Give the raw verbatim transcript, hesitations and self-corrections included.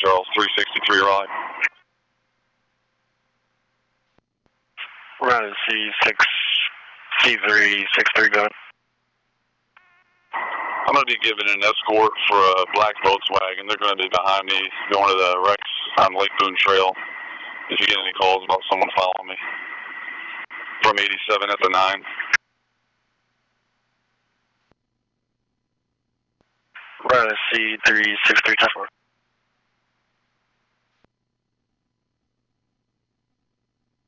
Charles, three sixty-three right. Right, C six, C three sixty-three going. I'm going to be giving an escort for a black Volkswagen. They're going to be behind me going to the Rex on Lake Boone Trail. If you get any calls about someone following me. From eighty-seven at the nine. Right, C three sixty-three, ten four.